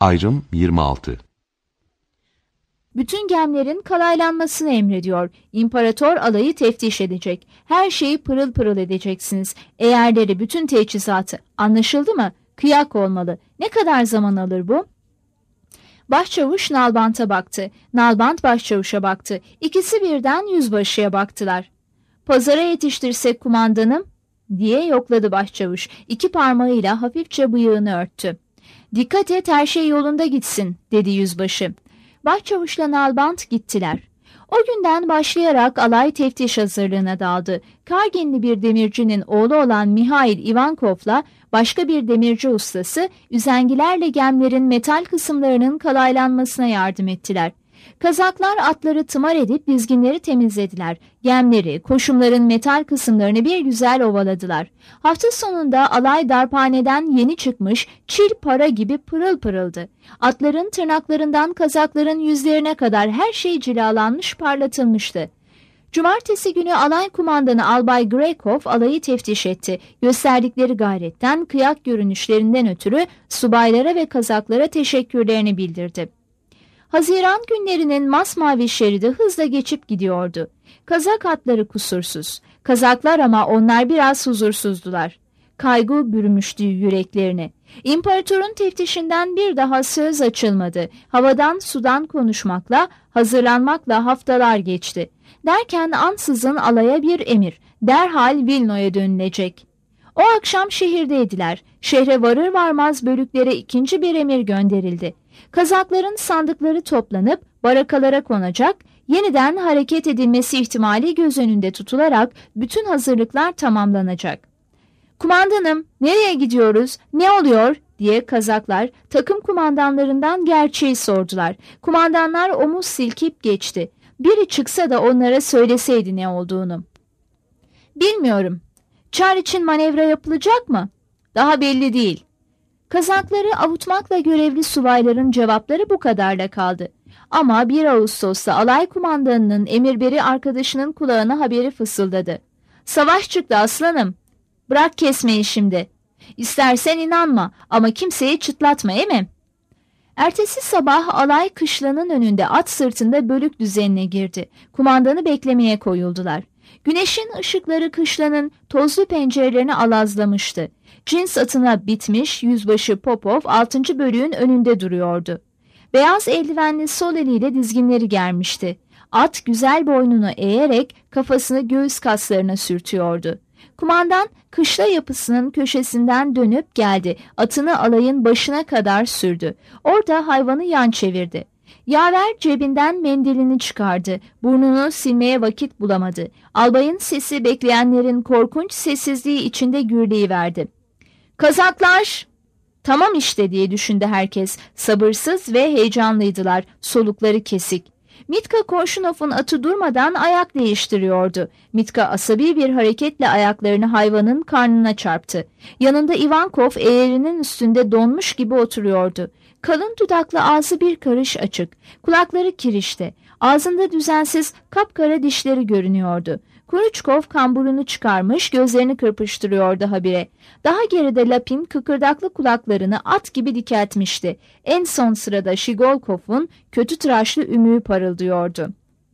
Ayrım 26. Bütün gemlerin kalaylanmasını emrediyor. İmparator alayı teftiş edecek. Her şeyi pırıl pırıl edeceksiniz. Eğerleri, bütün teçhizatı. Anlaşıldı mı? Kıyak olmalı. Ne kadar zaman alır bu? Başçavuş Nalbant'a baktı. Nalbant başçavuşa baktı. İkisi birden yüzbaşıya baktılar. Pazara yetiştirsek kumandanım diye yokladı başçavuş. İki parmağıyla hafifçe bıyığını örttü. Dikkat et, her şey yolunda gitsin dedi yüzbaşı. Başçavuşla Nalbant gittiler. O günden başlayarak alay teftiş hazırlığına daldı. Karginli bir demircinin oğlu olan Mihail Ivankov'la başka bir demirci ustası üzengilerle gemlerin metal kısımlarının kalaylanmasına yardım ettiler. Kazaklar atları tımar edip dizginleri temizlediler. Gemleri, koşumların metal kısımlarını bir güzel ovaladılar. Hafta sonunda alay darphaneden yeni çıkmış çil para gibi pırıl pırıldı. Atların tırnaklarından kazakların yüzlerine kadar her şey cilalanmış, parlatılmıştı. Cumartesi günü alay kumandanı Albay Grekov alayı teftiş etti. Gösterdikleri gayretten, kıyak görünüşlerinden ötürü subaylara ve kazaklara teşekkürlerini bildirdi. Haziran günlerinin masmavi şeridi hızla geçip gidiyordu. Kazak atları kusursuz. Kazaklar ama onlar biraz huzursuzdular. Kaygı bürümüştü yüreklerini. İmparatorun teftişinden bir daha söz açılmadı. Havadan sudan konuşmakla, hazırlanmakla haftalar geçti. Derken ansızın alaya bir emir. Derhal Vilno'ya dönülecek. O akşam şehirdeydiler. Şehre varır varmaz bölüklere ikinci bir emir gönderildi. Kazakların sandıkları toplanıp barakalara konacak, yeniden hareket edilmesi ihtimali göz önünde tutularak bütün hazırlıklar tamamlanacak. "Kumandanım, nereye gidiyoruz, ne oluyor?" diye kazaklar takım kumandanlarından gerçeği sordular. Kumandanlar omuz silkip geçti. Biri çıksa da onlara söyleseydi ne olduğunu. "Bilmiyorum. Çar için manevra yapılacak mı? Daha belli değil." Kazakları avutmakla görevli subayların cevapları bu kadarla kaldı. Ama 1 Ağustos'ta alay kumandanının emirberi arkadaşının kulağına haberi fısıldadı. "Savaş çıktı aslanım. Bırak kesmeyi şimdi. İstersen inanma ama kimseyi çıtlatma, değil mi?" Ertesi sabah alay kışlanın önünde at sırtında bölük düzenine girdi. Kumandanı beklemeye koyuldular. Güneşin ışıkları kışlanın tozlu pencerelerini alazlamıştı. Cins atına bitmiş yüzbaşı Popov 6. bölüğün önünde duruyordu. Beyaz eldivenli sol eliyle dizginleri germişti. At güzel boynunu eğerek kafasını göğüs kaslarına sürtüyordu. Kumandan kışla yapısının köşesinden dönüp geldi. Atını alayın başına kadar sürdü. Orada hayvanı yan çevirdi. Yaver cebinden mendilini çıkardı. Burnunu silmeye vakit bulamadı. Albayın sesi bekleyenlerin korkunç sessizliği içinde gürleyiverdi. "Kazaklar!" "Tamam işte," diye düşündü herkes. Sabırsız ve heyecanlıydılar. Solukları kesik. Mitka Korşunov'un atı durmadan ayak değiştiriyordu. Mitka asabi bir hareketle ayaklarını hayvanın karnına çarptı. Yanında Ivankov eğerinin üstünde donmuş gibi oturuyordu. Kalın dudaklı, ağzı bir karış açık. Kulakları kirişte. Ağzında düzensiz kapkara dişleri görünüyordu. Kuruçkov kamburunu çıkarmış, gözlerini kırpıştırıyordu habire. Daha geride Lapin kıkırdaklı kulaklarını at gibi dikeltmişti. En son sırada Şigolkov'un kötü tıraşlı ümüğü parıldıyordu.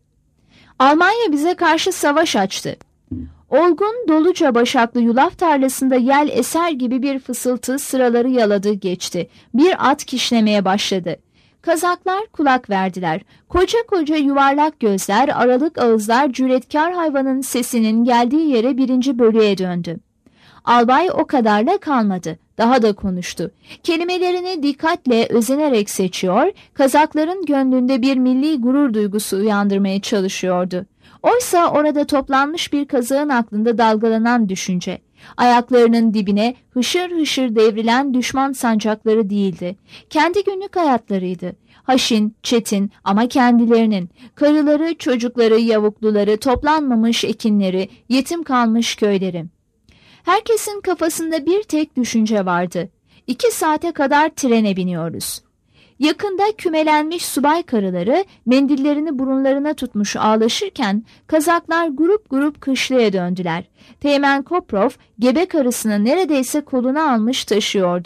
"Almanya bize karşı savaş açtı." Olgun, doluca başaklı yulaf tarlasında yel eser gibi bir fısıltı sıraları yaladı geçti. Bir at kişnemeye başladı. Kazaklar kulak verdiler. Koca koca yuvarlak gözler, aralık ağızlar cüretkar hayvanın sesinin geldiği yere 1. bölüğe döndü. Albay o kadarla kalmadı. Daha da konuştu. Kelimelerini dikkatle, özenerek seçiyor, kazakların gönlünde bir milli gurur duygusu uyandırmaya çalışıyordu. Oysa orada toplanmış bir kazağın aklında dalgalanan düşünce, ayaklarının dibine hışır hışır devrilen düşman sancakları değildi. Kendi günlük hayatlarıydı. Haşin, çetin ama kendilerinin, karıları, çocukları, yavukluları, toplanmamış ekinleri, yetim kalmış köyleri. Herkesin kafasında bir tek düşünce vardı. 2 saate kadar trene biniyoruz. Yakında kümelenmiş subay karıları mendillerini burunlarına tutmuş ağlaşırken kazaklar grup grup kışlaya döndüler. Teğmen Koprov gebe karısını neredeyse koluna almış taşıyordu.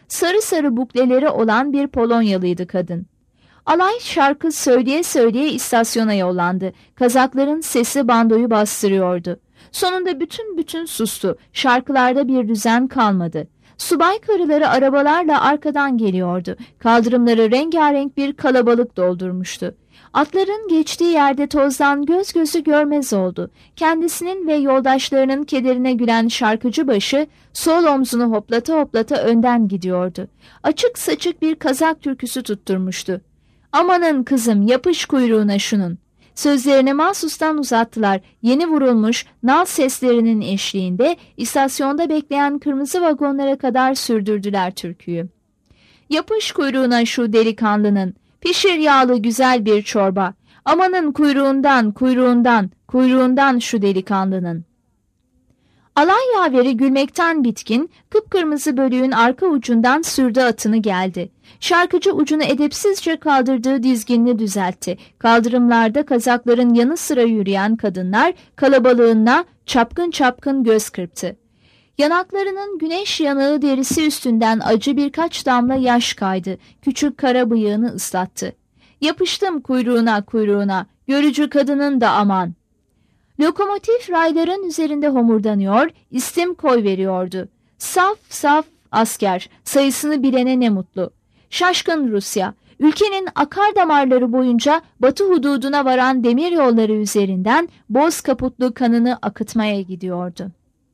Sarı sarı bukleleri olan bir Polonyalıydı kadın. Alay şarkı söyleye söyleye istasyona yollandı. Kazakların sesi bandoyu bastırıyordu. Sonunda bütün sustu. Şarkılarda bir düzen kalmadı. Subay karıları arabalarla arkadan geliyordu. Kaldırımları rengarenk bir kalabalık doldurmuştu. Atların geçtiği yerde tozdan göz gözü görmez oldu. Kendisinin ve yoldaşlarının kederine gülen şarkıcı başı sol omzunu hoplata hoplata önden gidiyordu. Açık saçık bir Kazak türküsü tutturmuştu. "Amanın kızım, yapış kuyruğuna şunun." Sözlerini mahsustan uzattılar. Yeni vurulmuş nal seslerinin eşliğinde istasyonda bekleyen kırmızı vagonlara kadar sürdürdüler türküyü. "Yapış kuyruğuna şu delikanlının, pişir yağlı güzel bir çorba. Amanın kuyruğundan, kuyruğundan, kuyruğundan şu delikanlının." Alay yaveri gülmekten bitkin, kıpkırmızı bölüğün arka ucundan sürdü atını geldi. Şarkıcı ucunu edepsizce kaldırdığı dizginini düzeltti. Kaldırımlarda Kazakların yanı sıra yürüyen kadınlar kalabalığına çapkın çapkın göz kırptı. Yanaklarının güneş yanığı derisi üstünden acı birkaç damla yaş kaydı. Küçük kara bıyığını ıslattı. "Yapıştım kuyruğuna kuyruğuna, görücü kadının da aman." Lokomotif rayların üzerinde homurdanıyor, istim koy veriyordu. Saf saf asker, sayısını bilene ne mutlu. Şaşkın Rusya, ülkenin akar damarları boyunca batı hududuna varan demir yolları üzerinden boz kaputlu kanını akıtmaya gidiyordu.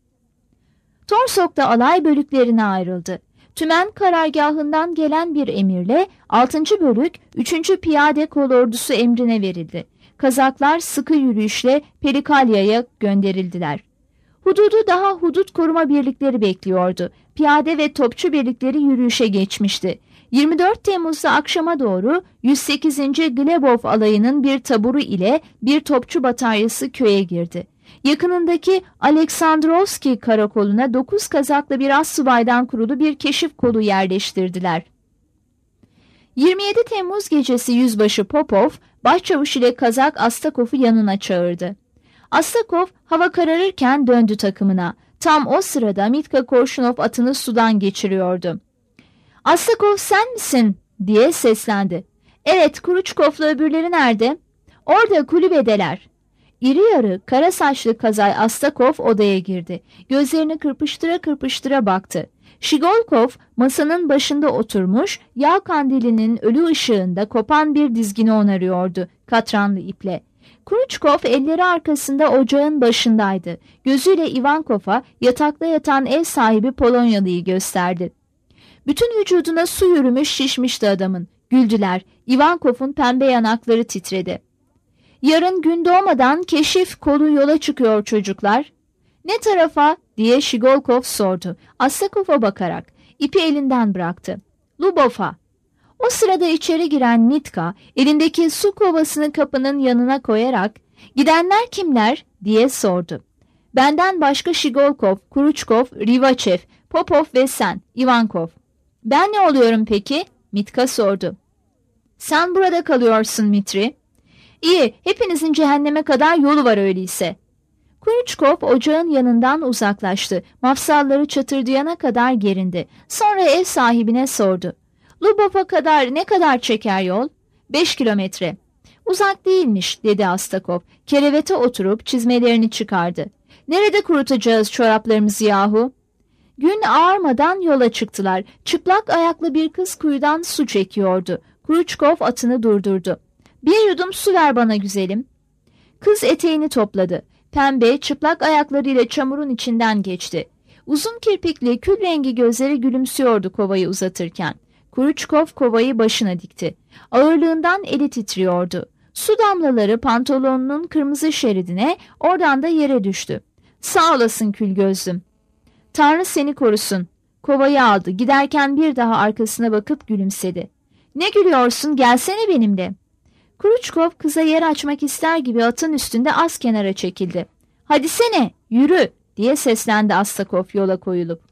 Torsok'ta alay bölüklerine ayrıldı. Tümen karargahından gelen bir emirle 6. bölük 3. Piyade Kolordusu emrine verildi. Kazaklar sıkı yürüyüşle Pelikalya'ya gönderildiler. Hududu daha hudut koruma birlikleri bekliyordu. Piyade ve topçu birlikleri yürüyüşe geçmişti. 24 Temmuz'da akşama doğru 108. Glebov alayının bir taburu ile bir topçu bataryası köye girdi. Yakınındaki Aleksandrovski karakoluna 9 Kazaklı bir astsubaydan kurulu bir keşif kolu yerleştirdiler. 27 Temmuz gecesi yüzbaşı Popov, başçavuş ile Kazak Astakov'u yanına çağırdı. Astakov hava kararırken döndü takımına. Tam o sırada Mitka Korşunov atını sudan geçiriyordu. "Astakov sen misin?" diye seslendi. "Evet, Kuruçkov'la öbürleri nerede?" "Orada kulübedeler." İri yarı, kara saçlı Kazay Astakov odaya girdi. Gözlerini kırpıştıra kırpıştıra baktı. Şigolkov masanın başında oturmuş, yağ kandilinin ölü ışığında kopan bir dizgini onarıyordu katranlı iple. Kuruçkov elleri arkasında ocağın başındaydı. Gözüyle Ivankov'a yatakta yatan ev sahibi Polonyalıyı gösterdi. Bütün vücuduna su yürümüş şişmişti adamın. Güldüler. Ivankov'un pembe yanakları titredi. "Yarın gün doğmadan keşif kolu yola çıkıyor çocuklar." "Ne tarafa?" diye Şigolkov sordu. Astakov'a bakarak ipi elinden bıraktı. "Lubov'a." O sırada içeri giren Mitka elindeki su kovasını kapının yanına koyarak "Gidenler kimler?" diye sordu. "Benden başka Şigolkov, Kuruçkov, Rivaçev, Popov ve sen, Ivankov." "Ben ne oluyorum peki?" Mitka sordu. "Sen burada kalıyorsun Mitri." "İyi, hepinizin cehenneme kadar yolu var öyleyse." Kuruçkov ocağın yanından uzaklaştı. Mafsalları çatırdayana kadar gerindi. Sonra ev sahibine sordu. "Lubov'a kadar ne kadar çeker yol?" 5 kilometre. "Uzak değilmiş," dedi Astakov. Kerevete oturup çizmelerini çıkardı. "Nerede kurutacağız çoraplarımızı yahu?" Gün ağarmadan yola çıktılar. Çıplak ayaklı bir kız kuyudan su çekiyordu. Kuruçkov atını durdurdu. "Bir yudum su ver bana güzelim." Kız eteğini topladı. Pembe, çıplak ayaklarıyla çamurun içinden geçti. Uzun kirpikli, kül rengi gözleri gülümsüyordu kovayı uzatırken. Kuruçkov kovayı başına dikti. Ağırlığından eli titriyordu. Su damlaları pantolonunun kırmızı şeridine, oradan da yere düştü. "Sağ olasın kül gözlüm." "Tanrı seni korusun." Kovayı aldı. Giderken bir daha arkasına bakıp gülümsedi. "Ne gülüyorsun? Gelsene benimle." Kuruçkov kıza yer açmak ister gibi atın üstünde az kenara çekildi. "Hadi sene, yürü," diye seslendi Astakov yola koyulup.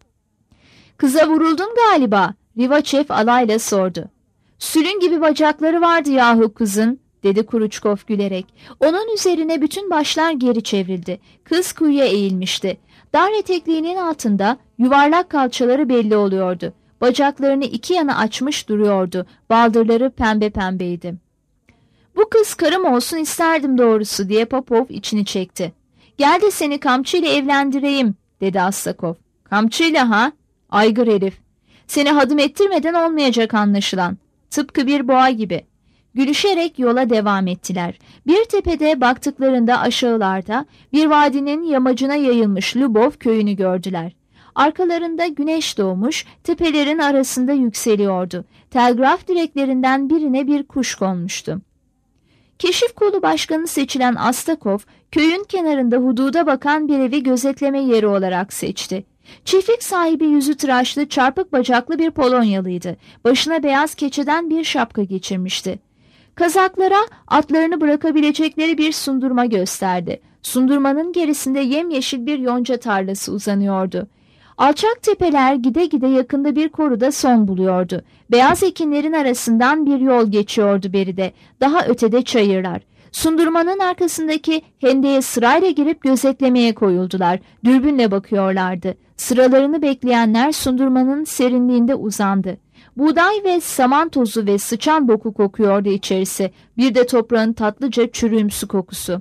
"Kıza vuruldun galiba," Rivaçev alayla sordu. "Sülün gibi bacakları vardı yahu kızın," dedi Kuruçkov gülerek. Onun üzerine bütün başlar geri çevrildi. Kız kuyuya eğilmişti. Dar etekliğinin altında yuvarlak kalçaları belli oluyordu. Bacaklarını iki yana açmış duruyordu. Baldırları pembe pembeydi. "Bu kız karım olsun isterdim doğrusu," diye Popov içini çekti. "Gel de seni kamçıyla evlendireyim," dedi Astakov. "Kamçıyla ha? Aygır herif. Seni hadım ettirmeden olmayacak anlaşılan. Tıpkı bir boğa gibi." Gülüşerek yola devam ettiler. Bir tepede baktıklarında aşağılarda bir vadinin yamacına yayılmış Lubov köyünü gördüler. Arkalarında güneş doğmuş, tepelerin arasında yükseliyordu. Telgraf direklerinden birine bir kuş konmuştu. Keşif Kolu Başkanı seçilen Astakov, köyün kenarında hududa bakan bir evi gözetleme yeri olarak seçti. Çiftlik sahibi yüzü tıraşlı, çarpık bacaklı bir Polonyalıydı. Başına beyaz keçeden bir şapka geçirmişti. Kazaklara atlarını bırakabilecekleri bir sundurma gösterdi. Sundurmanın gerisinde yemyeşil bir yonca tarlası uzanıyordu. Alçak tepeler gide gide yakında bir koruda son buluyordu. Beyaz ekinlerin arasından bir yol geçiyordu beride. Daha ötede çayırlar. Sundurmanın arkasındaki hendeye sırayla girip gözetlemeye koyuldular. Dürbünle bakıyorlardı. Sıralarını bekleyenler sundurmanın serinliğinde uzandı. Buğday ve saman tozu ve sıçan boku kokuyordu içerisi. Bir de toprağın tatlıca çürüğümsü kokusu.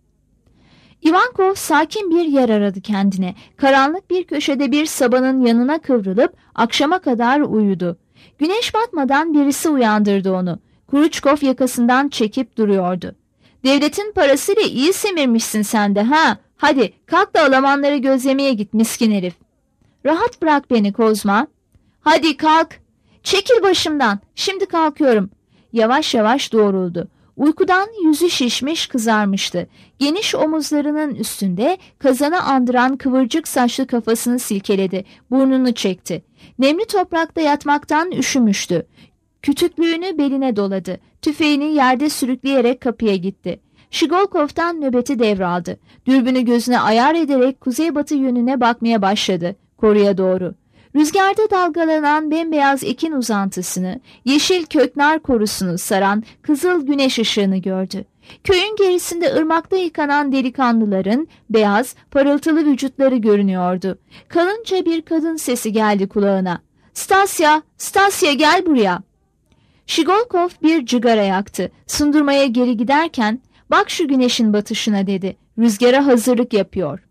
Ivankov sakin bir yer aradı kendine. Karanlık bir köşede bir sabanın yanına kıvrılıp akşama kadar uyudu. Güneş batmadan birisi uyandırdı onu. Kuruçkov yakasından çekip duruyordu. "Devletin parasıyla iyi semirmişsin sen de ha? Hadi kalk da Almanları gözlemeye git miskin herif." "Rahat bırak beni Kozma." "Hadi kalk." "Çekil başımdan. Şimdi kalkıyorum." Yavaş yavaş doğruldu. Uykudan yüzü şişmiş kızarmıştı. Geniş omuzlarının üstünde kazanı andıran kıvırcık saçlı kafasını silkeledi. Burnunu çekti. Nemli toprakta yatmaktan üşümüştü. Kütüklüğünü beline doladı. Tüfeğini yerde sürükleyerek kapıya gitti. Şigolkov'tan nöbeti devraldı. Dürbünü gözüne ayar ederek kuzeybatı yönüne bakmaya başladı. Koruya doğru. Rüzgarda dalgalanan bembeyaz ekin uzantısını, yeşil köknar korusunu saran kızıl güneş ışığını gördü. Köyün gerisinde ırmakta yıkanan delikanlıların beyaz, parıltılı vücutları görünüyordu. Kalınca bir kadın sesi geldi kulağına. "Stasya, Stasya gel buraya." Şigolkov bir cigara yaktı. Sundurmaya geri giderken, "Bak şu güneşin batışına," dedi. "Rüzgara hazırlık yapıyor."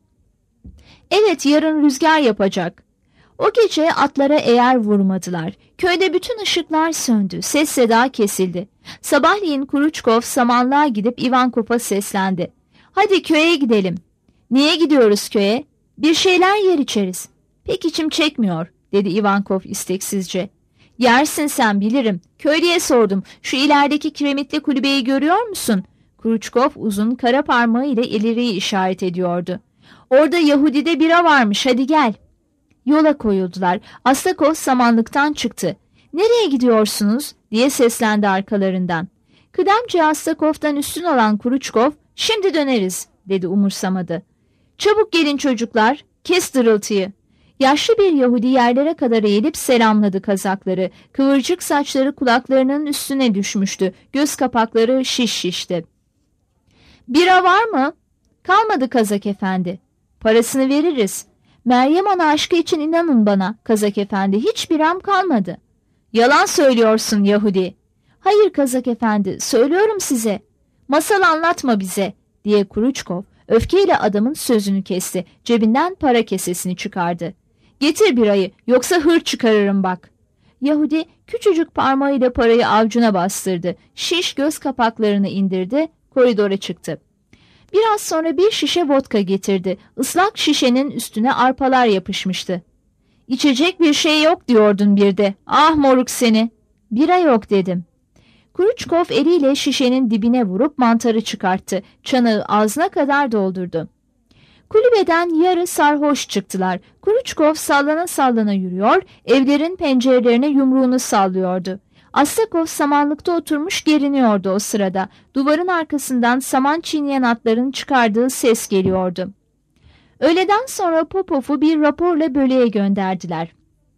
"Evet, yarın rüzgar yapacak." O gece atlara eğer vurmadılar. Köyde bütün ışıklar söndü. Ses seda kesildi. Sabahleyin Kuruçkov samanlığa gidip Ivankov'a seslendi. "Hadi köye gidelim." "Niye gidiyoruz köye?" "Bir şeyler yer içeriz." "Pek içim çekmiyor," dedi Ivankov isteksizce. "Yersin sen, bilirim. Köylüye sordum. Şu ilerideki kiremitli kulübeyi görüyor musun?" Kuruçkov uzun kara parmağı ile ileriyi işaret ediyordu. "Orada Yahudi'de bira varmış, hadi gel." Yola koyuldular. Astakov samanlıktan çıktı. "Nereye gidiyorsunuz?" diye seslendi arkalarından. Kıdemci Astakov'tan üstün olan Kuruçkov, "Şimdi döneriz," dedi umursamadı. "Çabuk gelin çocuklar, kes dırıltıyı." Yaşlı bir Yahudi yerlere kadar eğilip selamladı kazakları. Kıvırcık saçları kulaklarının üstüne düşmüştü. Göz kapakları şiş şişti. "Bira var mı?" "Kalmadı Kazak efendi." "Parasını veririz." "Meryem Ana aşkı için inanın bana Kazak efendi, hiç biram kalmadı." "Yalan söylüyorsun Yahudi." "Hayır Kazak efendi, söylüyorum size." "Masal anlatma bize," diye Kuruçkov öfkeyle adamın sözünü kesti. Cebinden para kesesini çıkardı. "Getir birayı, yoksa hır çıkarırım bak." Yahudi küçücük parmağıyla parayı avcuna bastırdı. Şiş göz kapaklarını indirdi, koridora çıktı. Biraz sonra bir şişe vodka getirdi. Islak şişenin üstüne arpalar yapışmıştı. "İçecek bir şey yok diyordun bir de. Ah moruk seni." "Bira yok," dedim. Kuruçkov eliyle şişenin dibine vurup mantarı çıkarttı. Çanağı ağzına kadar doldurdu. Kulübeden yarı sarhoş çıktılar. Kuruçkov sallana sallana yürüyor, evlerin pencerelerine yumruğunu sallıyordu. Astakov samanlıkta oturmuş geriniyordu o sırada. Duvarın arkasından saman çiğneyen atların çıkardığı ses geliyordu. Öğleden sonra Popov'u bir raporla bölüğe gönderdiler.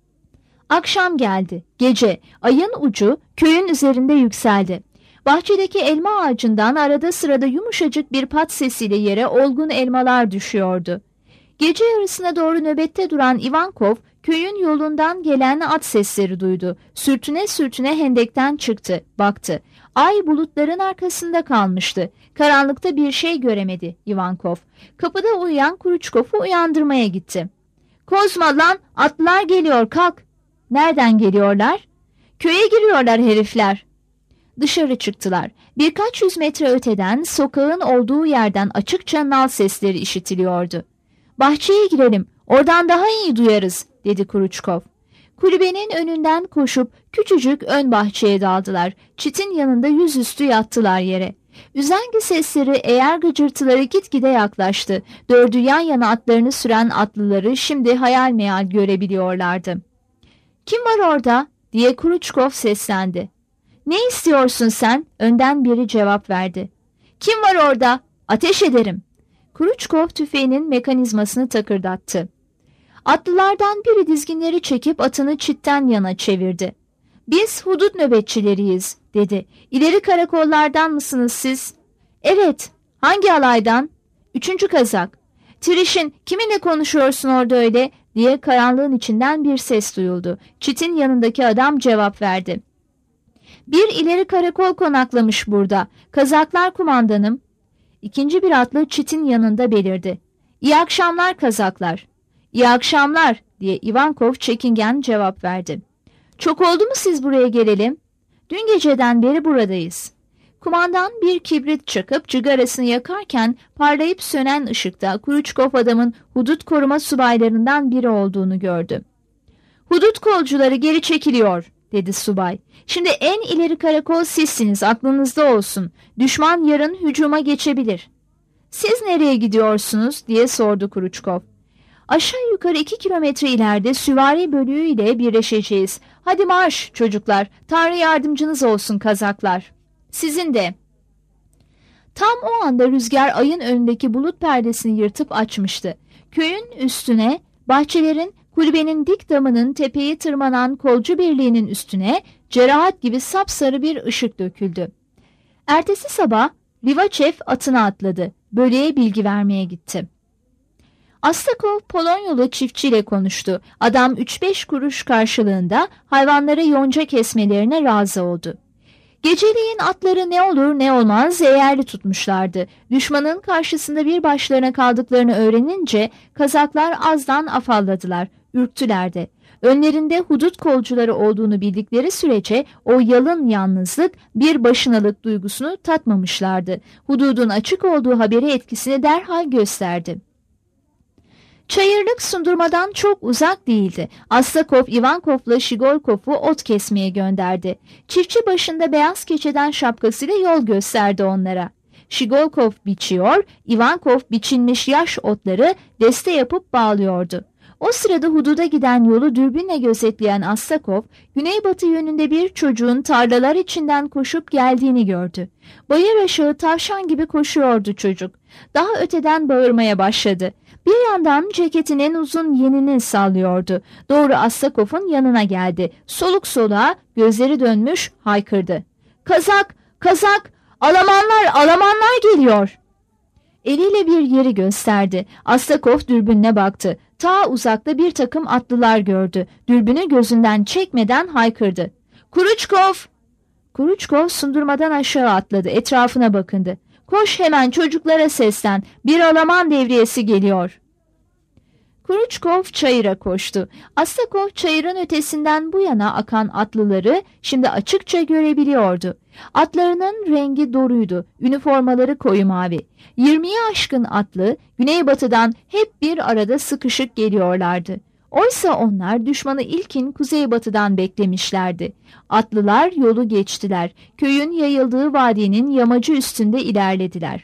Akşam geldi. Gece. Ayın ucu köyün üzerinde yükseldi. Bahçedeki elma ağacından arada sırada yumuşacık bir pat sesiyle yere olgun elmalar düşüyordu. Gece yarısına doğru nöbette duran Ivankov Köyün yolundan gelen at sesleri duydu. Sürtüne sürtüne hendekten çıktı, baktı. Ay bulutların arkasında kalmıştı. Karanlıkta bir şey göremedi Ivankov. Kapıda uyuyan Kruçkov'u uyandırmaya gitti. "Kozma lan, atlılar geliyor, kalk." "Nereden geliyorlar?" "Köye giriyorlar herifler." Dışarı çıktılar. Birkaç yüz metre öteden sokağın olduğu yerden açıkça nal sesleri işitiliyordu. "Bahçeye girelim, oradan daha iyi duyarız," dedi Kruçkov. Kulübenin önünden koşup küçücük ön bahçeye daldılar. Çitin yanında yüzüstü yattılar yere. Üzengi sesleri, eğer gıcırtıları gitgide yaklaştı. Dördü yan yana atlarını süren atlıları şimdi hayal meyal görebiliyorlardı. "Kim var orada?" diye Kruçkov seslendi. "Ne istiyorsun sen?" önden biri cevap verdi. "Kim var orada? Ateş ederim." Kruçkov tüfeğinin mekanizmasını takırdattı. Atlılardan biri dizginleri çekip atını çitten yana çevirdi. "Biz hudut nöbetçileriyiz," dedi. "İleri karakollardan mısınız siz?" "Evet." "Hangi alaydan?" "3. kazak." "Trişin, kiminle konuşuyorsun orada öyle?" diye karanlığın içinden bir ses duyuldu. Çitin yanındaki adam cevap verdi. "Bir ileri karakol konaklamış burada. Kazaklar kumandanım." İkinci bir atlı çitin yanında belirdi. "İyi akşamlar kazaklar." "İyi akşamlar," diye Ivankov çekingen cevap verdi. "Çok oldu mu siz buraya gelelim?" "Dün geceden beri buradayız." Kumandan bir kibrit çakıp cigarasını yakarken parlayıp sönen ışıkta Kruçkov adamın hudut koruma subaylarından biri olduğunu gördü. "Hudut kolcuları geri çekiliyor," dedi subay. "Şimdi en ileri karakol sizsiniz, aklınızda olsun. Düşman yarın hücuma geçebilir." "Siz nereye gidiyorsunuz?" diye sordu Kruçkov. "Aşağı yukarı 2 kilometre ileride süvari bölüğüyle birleşeceğiz. Hadi marş çocuklar, Tanrı yardımcınız olsun kazaklar." "Sizin de." Tam o anda rüzgar ayın önündeki bulut perdesini yırtıp açmıştı. Köyün üstüne, bahçelerin, kulübenin dik damının tepeyi tırmanan kolcu birliğinin üstüne cerahat gibi sapsarı bir ışık döküldü. Ertesi sabah Livaçev atına atladı. Bölüğe bilgi vermeye gitti. Astakov Polonyalı çiftçiyle konuştu. Adam 3-5 kuruş karşılığında hayvanlara yonca kesmelerine razı oldu. Geceleyin atları ne olur ne olmaz eğerli tutmuşlardı. Düşmanın karşısında bir başlarına kaldıklarını öğrenince kazaklar azdan afalladılar, ürktüler de. Önlerinde hudut kolcuları olduğunu bildikleri sürece o yalın yalnızlık, bir başınalık duygusunu tatmamışlardı. Hududun açık olduğu haberi etkisini derhal gösterdi. Çayırlık Sundurma'dan çok uzak değildi. Astakov, Ivankov'la Şigolkov'u ot kesmeye gönderdi. Çiftçi başında beyaz keçeden şapkasıyla yol gösterdi onlara. Şigolkov biçiyor, Ivankov biçilmiş yaş otları deste yapıp bağlıyordu. O sırada hududa giden yolu dürbünle gözetleyen Astakov, güneybatı yönünde bir çocuğun tarlalar içinden koşup geldiğini gördü. Bayır aşağı tavşan gibi koşuyordu çocuk. Daha öteden bağırmaya başladı. Bir yandan ceketinin uzun yenini sallıyordu. Doğru Astakov'un yanına geldi. Soluk soluğa, gözleri dönmüş haykırdı. "Kazak! Kazak! Alamanlar! Alamanlar geliyor!" Eliyle bir yeri gösterdi. Astakov dürbününe baktı. Ta uzakta bir takım atlılar gördü. Dürbünü gözünden çekmeden haykırdı. "Kruçkov!" Kruçkov sundurmadan aşağı atladı. Etrafına bakındı. "Koş hemen, çocuklara seslen. Bir Alaman devriyesi geliyor." Kruçkov çayıra koştu. Astakov çayırın ötesinden bu yana akan atlıları şimdi açıkça görebiliyordu. Atlarının rengi doruydu, üniformaları koyu mavi. 20'ye aşkın atlı güneybatıdan hep bir arada sıkışık geliyorlardı. Oysa onlar düşmanı ilkin kuzeybatıdan beklemişlerdi. Atlılar yolu geçtiler. Köyün yayıldığı vadinin yamacı üstünde ilerlediler.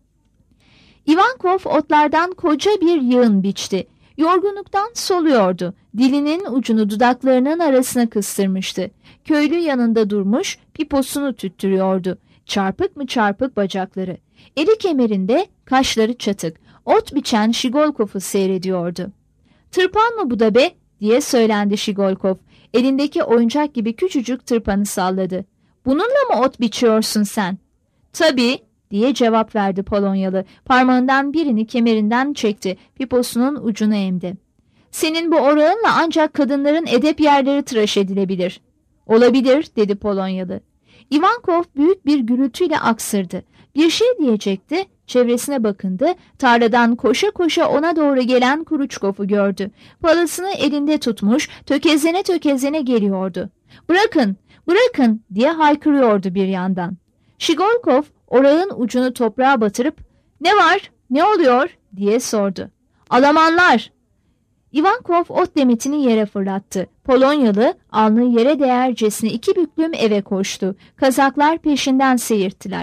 Ivankov otlardan koca bir yığın biçti. Yorgunluktan soluyordu. Dilinin ucunu dudaklarının arasına kıstırmıştı. Köylü yanında durmuş, piposunu tüttürüyordu. Çarpık mı çarpık bacakları. Eli kemerinde, kaşları çatık. Ot biçen Şigolkov'u seyrediyordu. "Tırpan mı bu da be?" diye söylendi Şigolkov. Elindeki oyuncak gibi küçücük tırpanı salladı. "Bununla mı ot biçiyorsun sen?" "Tabii," diye cevap verdi Polonyalı. Parmağından birini kemerinden çekti. Piposunun ucunu emdi. Senin bu orağınla ancak kadınların edep yerleri tıraş edilebilir. Olabilir, dedi Polonyalı. Ivankov büyük bir gürültüyle aksırdı. Bir şey diyecekti, çevresine bakındı, tarladan koşa koşa ona doğru gelen Kruçkov'u gördü. Palasını elinde tutmuş, tökezlene tökezlene geliyordu. Bırakın, bırakın diye haykırıyordu bir yandan. Şigolkov orağın ucunu toprağa batırıp ne var, ne oluyor diye sordu. Almanlar! Ivankov ot demetini yere fırlattı. Polonyalı alnı yere değercesine 2 büklüm eve koştu. Kazaklar peşinden seyirttiler.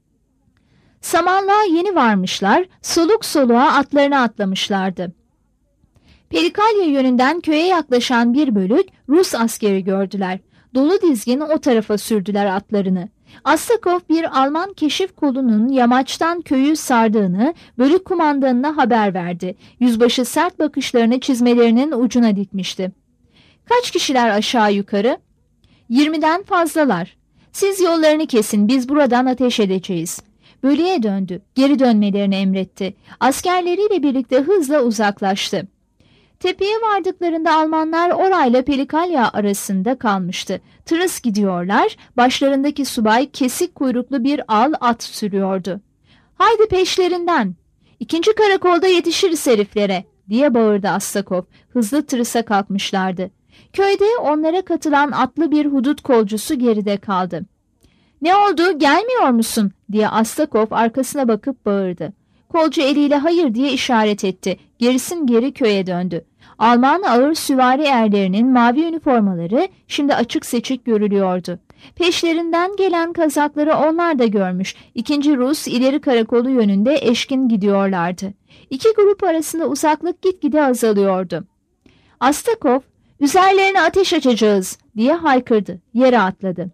Samanlığa yeni varmışlar, soluk soluğa atlarına atlamışlardı. Perikalya yönünden köye yaklaşan bir bölük Rus askeri gördüler. Dolu dizgin o tarafa sürdüler atlarını. Astakov bir Alman keşif kolunun yamaçtan köyü sardığını bölük kumandanına haber verdi. Yüzbaşı sert bakışlarını çizmelerinin ucuna dikmişti. Kaç kişiler aşağı yukarı? 20'den fazlalar. Siz yollarını kesin, biz buradan ateş edeceğiz. Bölüğe döndü, geri dönmelerini emretti. Askerleriyle birlikte hızla uzaklaştı. Tepeye vardıklarında Almanlar orayla Pelikalya arasında kalmıştı. Tırıs gidiyorlar, başlarındaki subay kesik kuyruklu bir al at sürüyordu. Haydi peşlerinden, 2. karakolda yetişiriz heriflere diye bağırdı Astakov. Hızlı tırısa kalkmışlardı. Köyde onlara katılan atlı bir hudut kolcusu geride kaldı. Ne oldu, gelmiyor musun diye Astakov arkasına bakıp bağırdı. Kolcu eliyle hayır diye işaret etti. Gerisin geri köye döndü. Alman ağır süvari erlerinin mavi üniformaları şimdi açık seçik görülüyordu. Peşlerinden gelen kazakları onlar da görmüş. 2. Rus ileri karakolu yönünde eşkin gidiyorlardı. 2 grup arasında uzaklık gitgide azalıyordu. Astakov, üzerlerine ateş açacağız diye haykırdı. Yere atladı.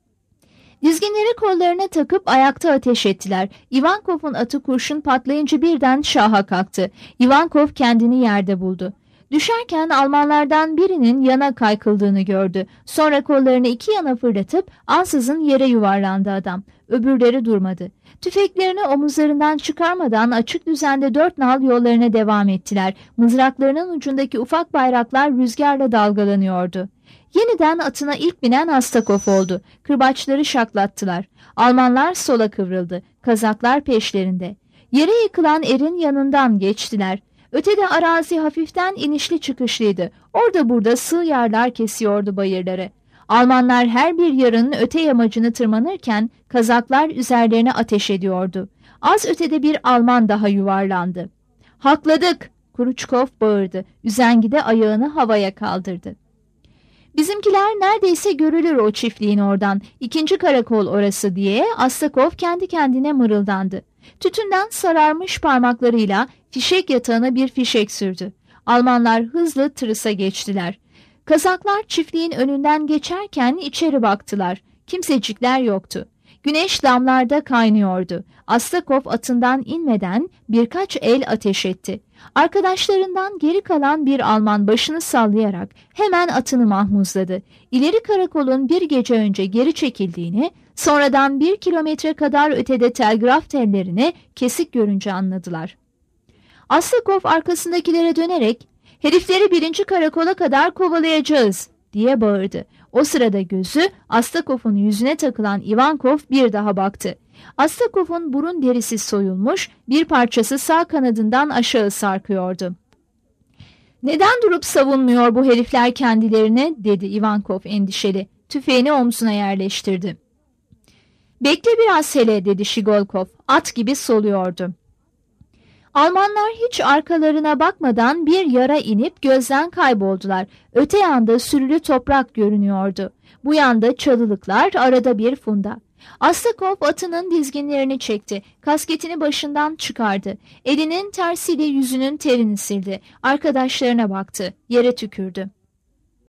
Dizginleri kollarına takıp ayakta ateş ettiler. Ivankov'un atı kurşun patlayınca birden şaha kalktı. Ivankov kendini yerde buldu. Düşerken Almanlardan birinin yana kaykıldığını gördü. Sonra kollarını 2 yana fırlatıp ansızın yere yuvarlandı adam. Öbürleri durmadı. Tüfeklerini omuzlarından çıkarmadan açık düzende 4 nal yollarına devam ettiler. Mızraklarının ucundaki ufak bayraklar rüzgarla dalgalanıyordu. Yeniden atına ilk binen Astakov oldu. Kırbaçları şaklattılar. Almanlar sola kıvrıldı. Kazaklar peşlerinde. Yere yıkılan erin yanından geçtiler. Ötede arazi hafiften inişli çıkışlıydı. Orada burada sığ yerler kesiyordu bayırları. Almanlar her bir yarının öte yamacını tırmanırken kazaklar üzerlerine ateş ediyordu. Az ötede bir Alman daha yuvarlandı. "Hakladık!" Kruçkov bağırdı. Üzengide ayağını havaya kaldırdı. Bizimkiler neredeyse görülür o çiftliğin oradan. 2. karakol orası diye Astakov kendi kendine mırıldandı. Tütünden sararmış parmaklarıyla fişek yatağına bir fişek sürdü. Almanlar hızlı tırısa geçtiler. Kazaklar çiftliğin önünden geçerken içeri baktılar. Kimsecikler yoktu. Güneş damlarda kaynıyordu. Astakov atından inmeden birkaç el ateş etti. Arkadaşlarından geri kalan bir Alman başını sallayarak hemen atını mahmuzladı. İleri karakolun bir gece önce geri çekildiğini, sonradan 1 kilometre kadar ötede telgraf tellerini kesik görünce anladılar. Astakov arkasındakilere dönerek "Herifleri 1. karakola kadar kovalayacağız" diye bağırdı. O sırada gözü Astakov'un yüzüne takılan Ivankov bir daha baktı. Astakov'un burun derisi soyulmuş, bir parçası sağ kanadından aşağı sarkıyordu. "Neden durup savunmuyor bu herifler kendilerine?" dedi Ivankov endişeli. Tüfeğini omzuna yerleştirdi. "Bekle biraz hele," dedi Şigolkov. At gibi soluyordu. Almanlar hiç arkalarına bakmadan bir yara inip gözden kayboldular. Öte yanda sürülü toprak görünüyordu. Bu yanda çalılıklar, arada bir funda. Astakov atının dizginlerini çekti. Kasketini başından çıkardı. Elinin tersiyle yüzünün terini sildi. Arkadaşlarına baktı. Yere tükürdü.